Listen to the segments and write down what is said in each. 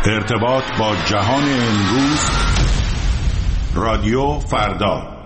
ارتباط با جهان امروز، رادیو فردا.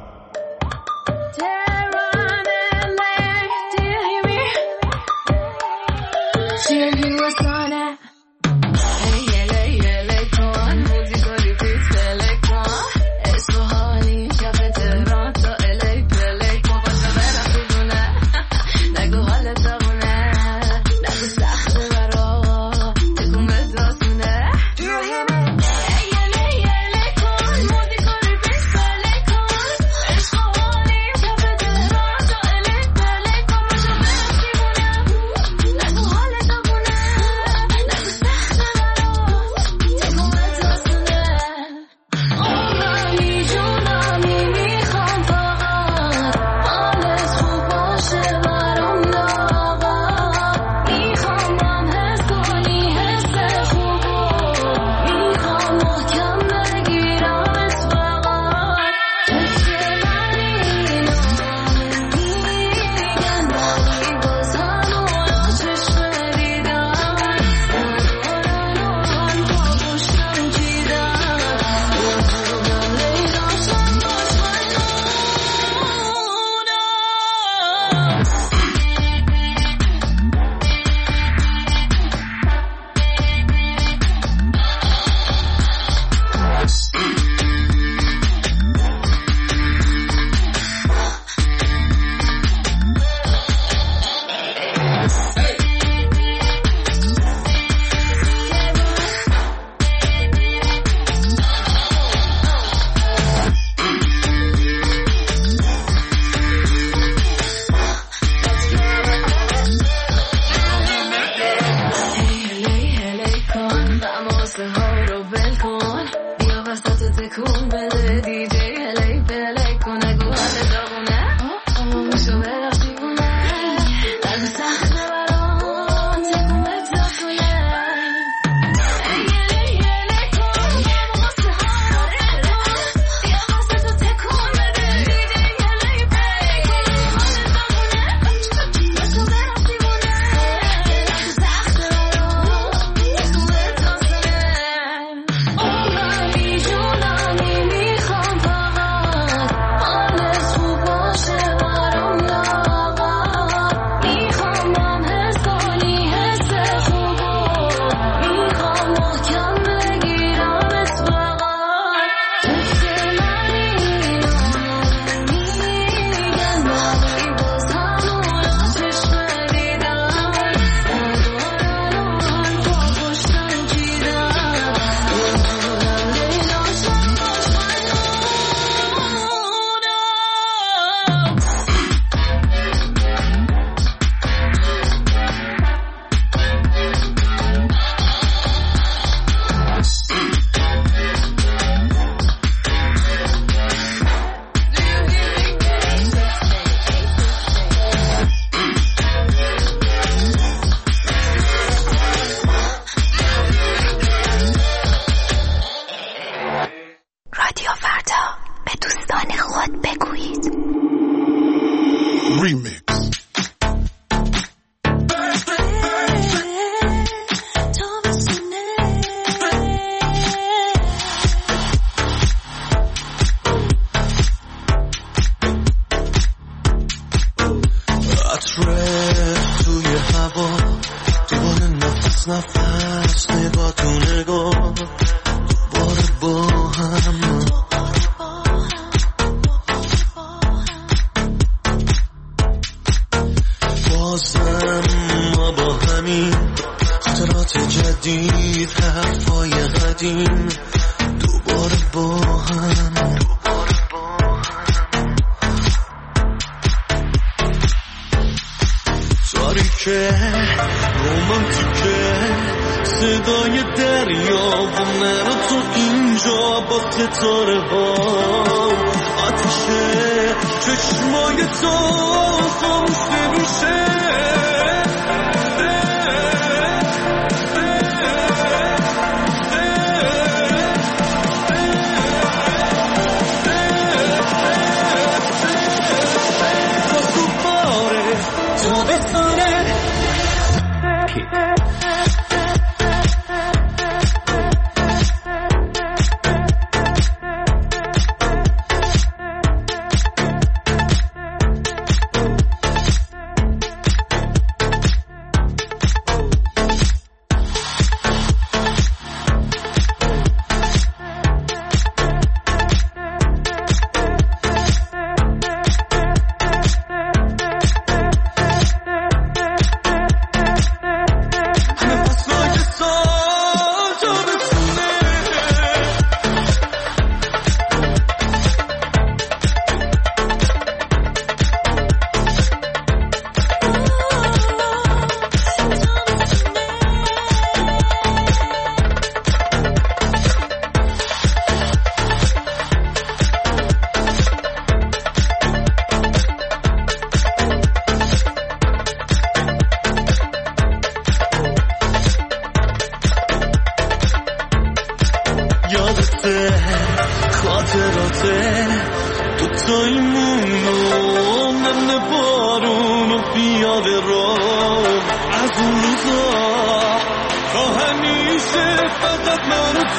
خاطراته تو تایمونو من بارونو بیاره رو از اون روزا تا همیشه فقط من و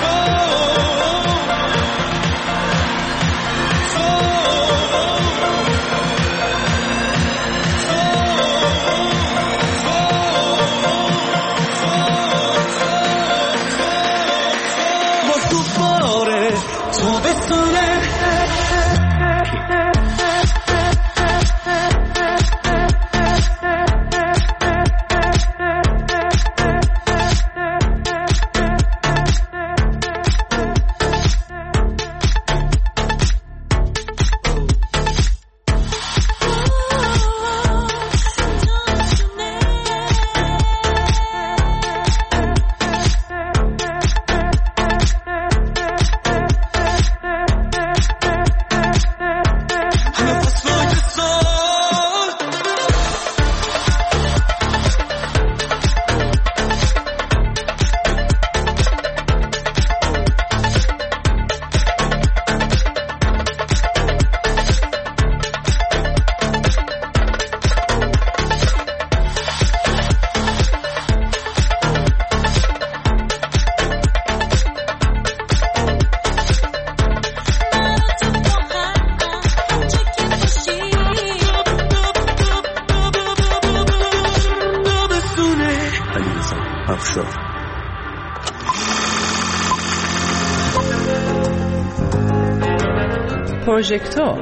پروژکتور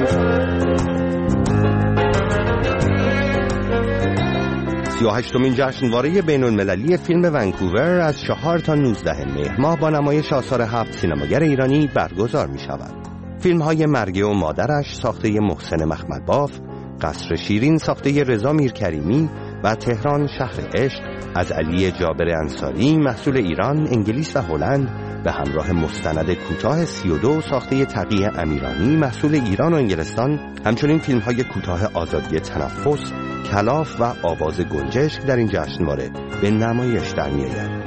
38مین جشنواره بین‌المللی فیلم ونکوور از 4 تا 19 مهر ماه با نمایش آثار 7 سینماگر ایرانی برگزار می شود. فیلم های مرگ و مادرش ساخته محسن مخمدباف، قصر شیرین ساخته رضا میرکریمی و تهران شهر عشق از علی جابر انصاری محصول ایران، انگلیس و هلند به همراه مستند کوتاه 32 ساخته تقی امیرانی محصول ایران و انگلستان، همچنین فیلم های کوتاه آزادی تنفس، کلاف و آواز گنجشک در این جشنواره به نمایش در می‌آید.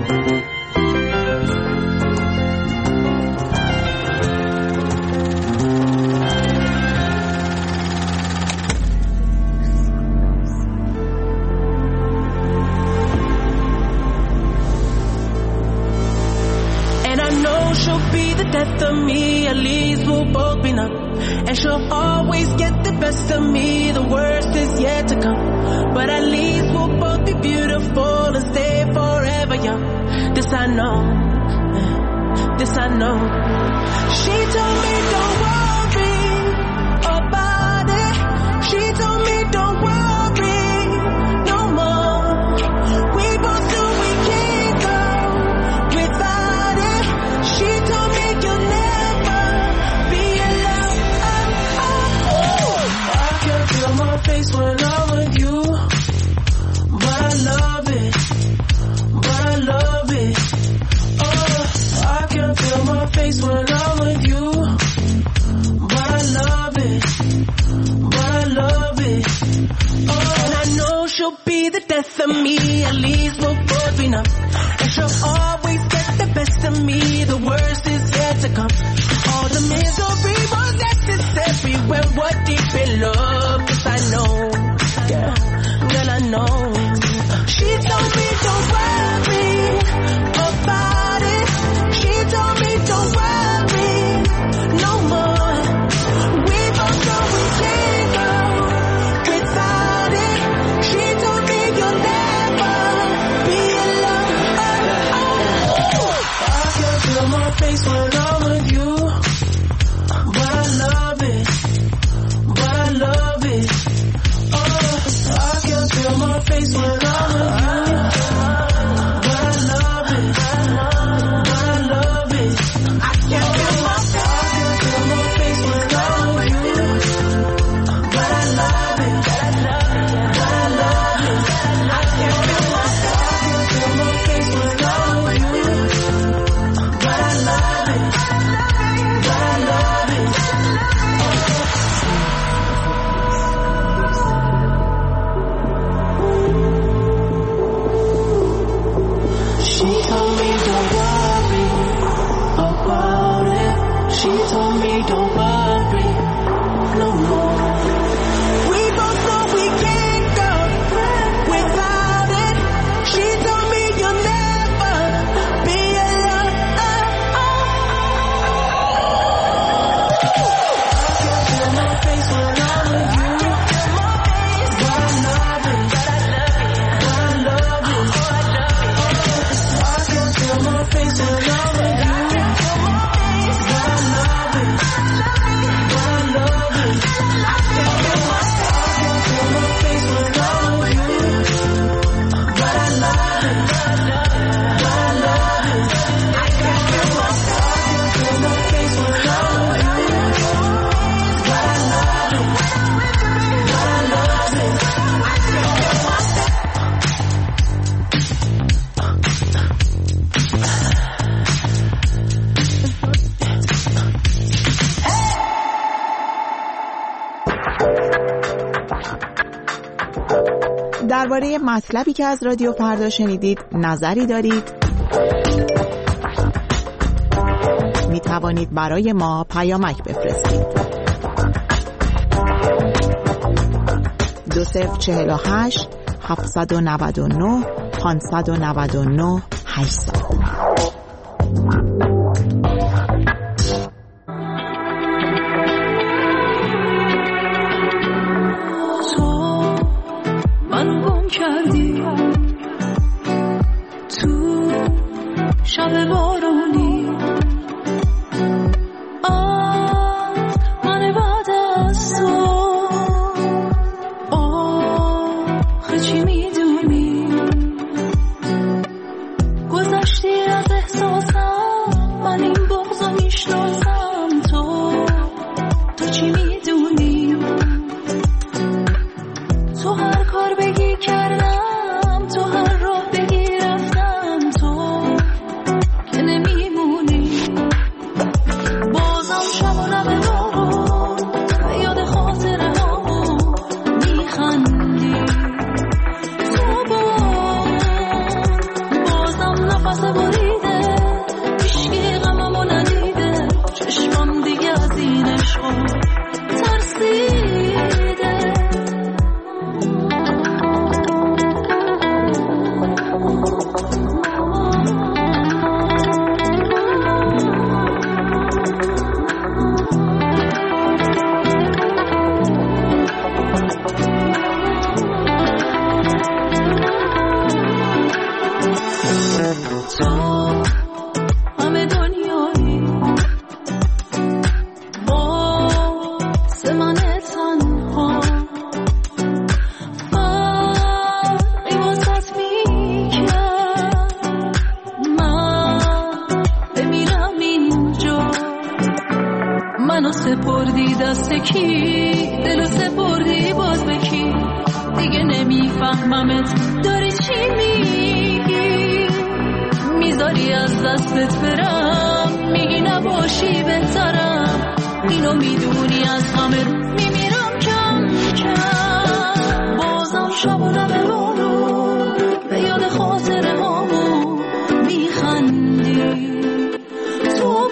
Death of me, at least we'll both be numb. And she'll always get the best of me, the worst is yet to come. But at least we'll both be beautiful and stay forever young. This I know, this I know. She told me don't worry about it. She told me don't worry no more. We both do, we can't go without it. She told me you'll never be alone. I can feel my face when I'm with you, but I love it, but I love it. Oh, I can feel my face when I'm with you, but I love it, but I love it. Oh, and I know she'll be the death of me, at least we'll both be numb. And she'll always get the best of me, the worst is yet to come. All the misery was necessary when we're deep in love. Cause I know, yeah, girl I know. She told me don't worry about it. She told me don't worry no more. We both know we can't go without it. She told me you'll never be alone. I can feel my face when I'm with you, but I love it, but I love it. Oh, I can feel my face when I'm with you, but I love it, but I love it. I can feel my face when I'm with you, but I love it, but I love it. I can feel my face when I'm with you, but I love it, but I love it. She told me don't worry about درباره مطلبی که از رادیو فردا شنیدید نظری دارید؟ می توانید برای ما پیامک بفرستید. 2048 799 599 800. کردی تو شب بارونی من بعد از تو آخه چی میدونی گذشتی از احساسم من این بغضو میشناسم تو چی میدونی تو هر کار بگی کردم تو هر راه بگی رفتم تو که نمیمونی بازم شب و لب بارون به یاد خاطره هامون میخندی تو بازم نفس بریده هیچکی غممو ندیده چشمم دیگه از این عشقا ترسیده منو سپردی دست کی دلو سپردی باز به کی دیگه نمیفهممت داری چی میگی میذاری از دستت برم میگی نباشی بهترم اینو میدونی از همه میمیرم کم کم بازم شب و لب بارون به یاد خاطره هامون میخندی تو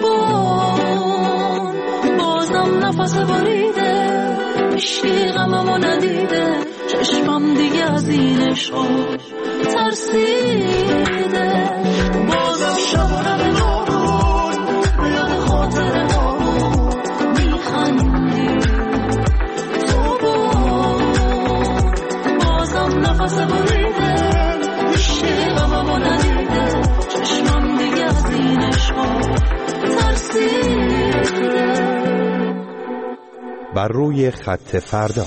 نفس بریده هیچکی غممو ندیده چشمم دیگه از این عشقا ترسیده بازم شب و لب بارون به یاد خاطره هامون میخندی تو بازم نفس بریده هیچکی غممو ندیده چشمم دیگه از این عشقا ترسیده. بر روی خط فردا.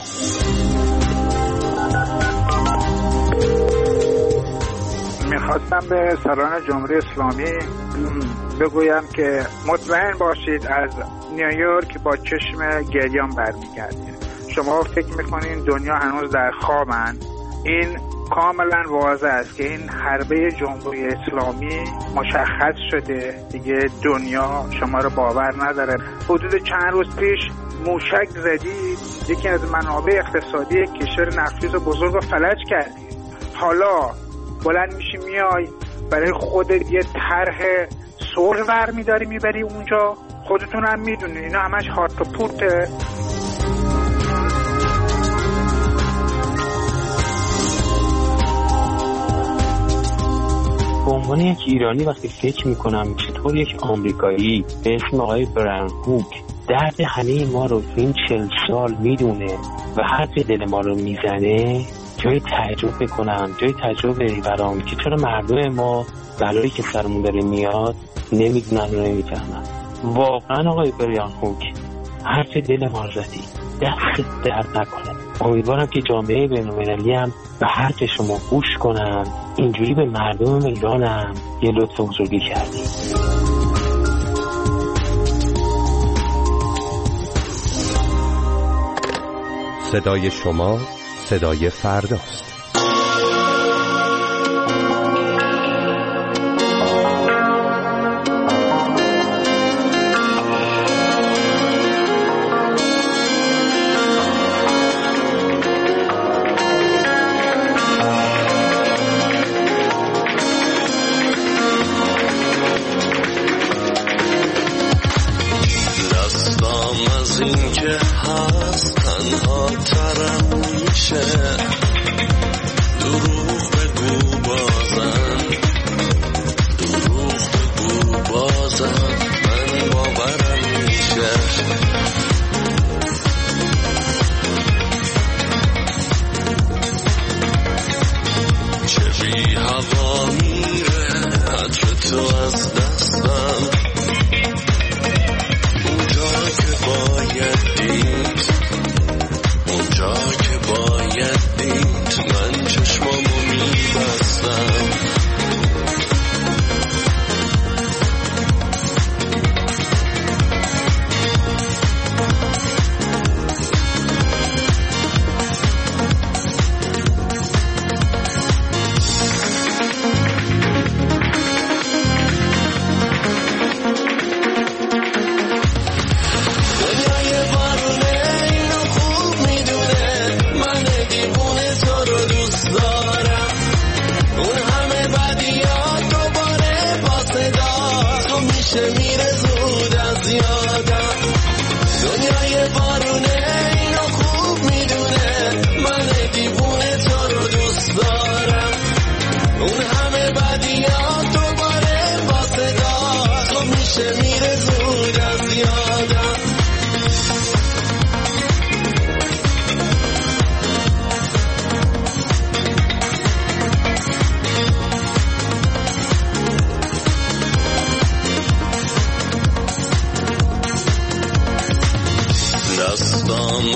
میخواستم به سران جمهوری اسلامی بگویم که مطمئن باشید از نیویورک با چشم گریان برمیگردید. شما فکر میکنین دنیا هنوز در خوابن؟ این کاملا واضح است که این حربه جمهوری اسلامی مشخص شده دیگه. دنیا شما رو باور نداره. حدود چند روز پیش موشک زدید، یکی از منابع اقتصادی کشور نفیس و بزرگ رو فلج کردید. حالا بلند میشی میای برای خودت یه طرح صلح برمیداری میبری اونجا. خودتون هم میدونید اینا همش هارت و پورته. به عنوان یک ایرانی وقتی فکر میکنم چطور یک آمریکایی به اسم آقای بران هوک درد همه ما رو این 40 سال میدونه و حرف دل ما رو میزنه، جای تعجب میکنم، جای تعجب برام که چرا مردم ما بلایی که سرمون داره میاد نمیدونن و نمیفهمن. واقعا آقای بران هوک حرف دل ما رو زدی، دست درد نکنه. امیدوارم که جامعه بین‌المللی هم به حرف شما گوش کنن. اینجوری به مردم ایران هم یه لطف بزرگی کردی. صدای شما صدای فرداست.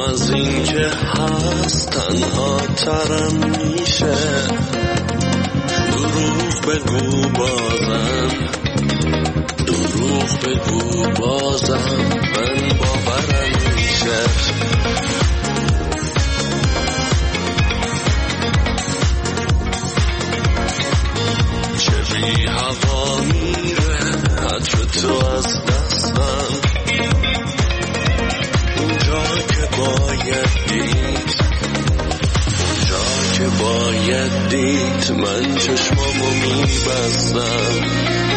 از این که هست تنها ترم میشه. دروغ بگو بازم، دروغ بگو بازم، من باورم میشه. چه بی هوا میره عطر تو از دستم، اونجا که باید دید، اونجا که باید دید، من چشمامو میبستم.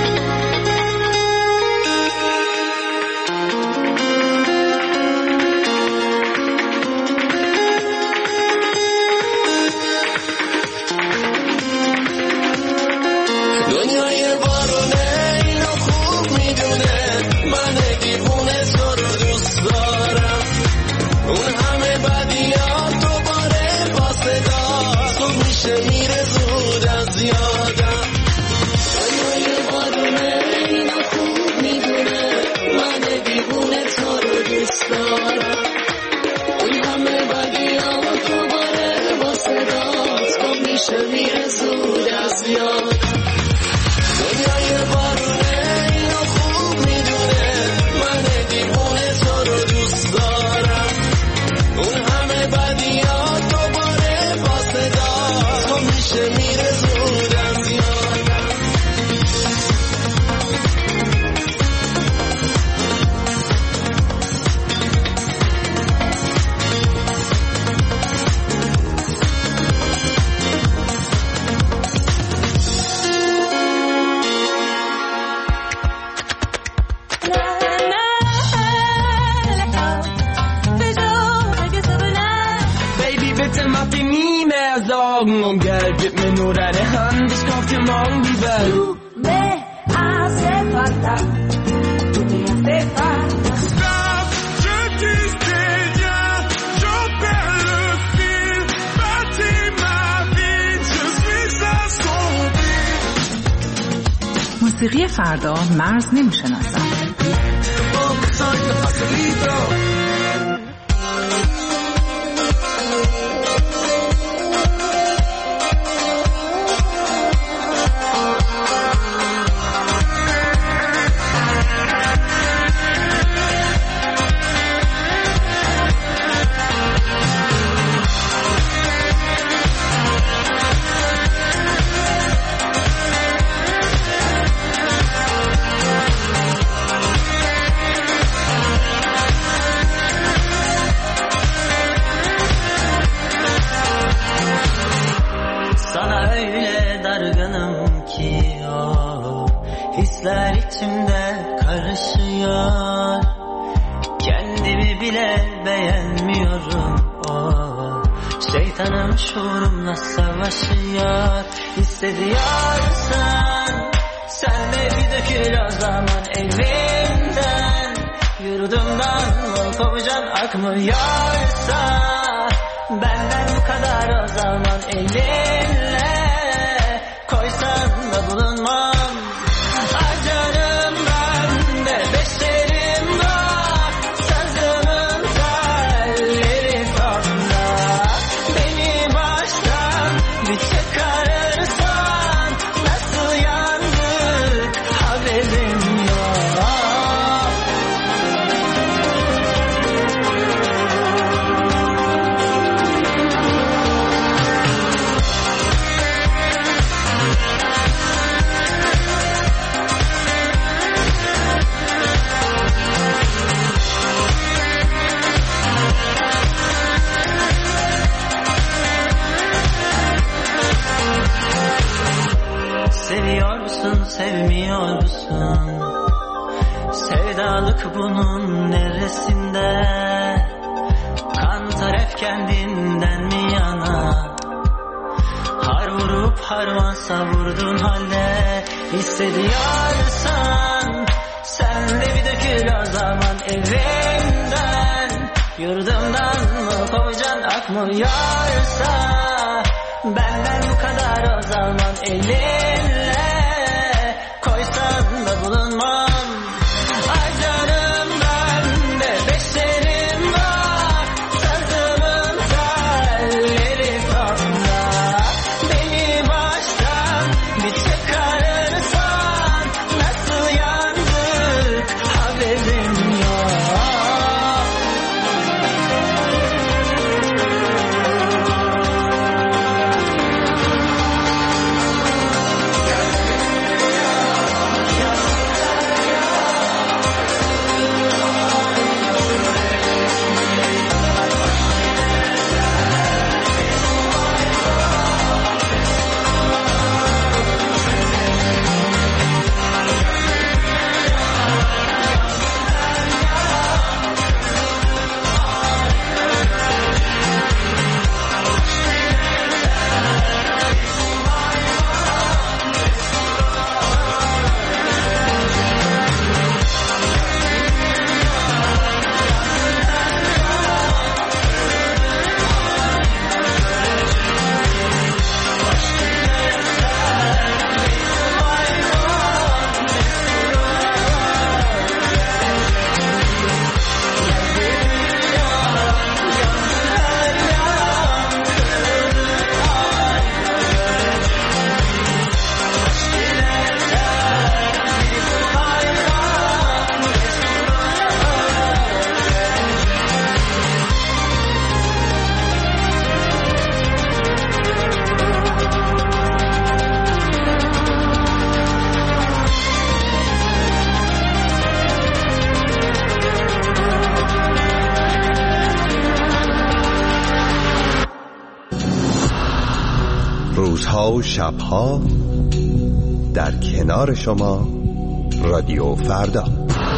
موسیقی فردا مرز نمی‌شناسد. Hisler içimde karışıyor, kendimi bile beğenmiyorum. Oh, şeytanım şuurumla savaşıyor. Hissediyorsan sen de bir dökül o zaman elimden. Yurdumdan mı kovacaksın akmıyorsa, benden bu kadar o zaman elinle koysan da bulunmam. Sevmiyor musun? Sevdalık bunun neresinde? Kantar hep kendinden mi yana? Har vurup harman savurdun halde. Hissediyorsan sen de bir dökül o zaman evimden. Yurdumdan mı kovacaksın akmıyorsa, benden bu kadar o zaman elinle koysan da bulunmam. Ay canım ben de beşerim var, روزها و شبها در کنار شما رادیو فردا.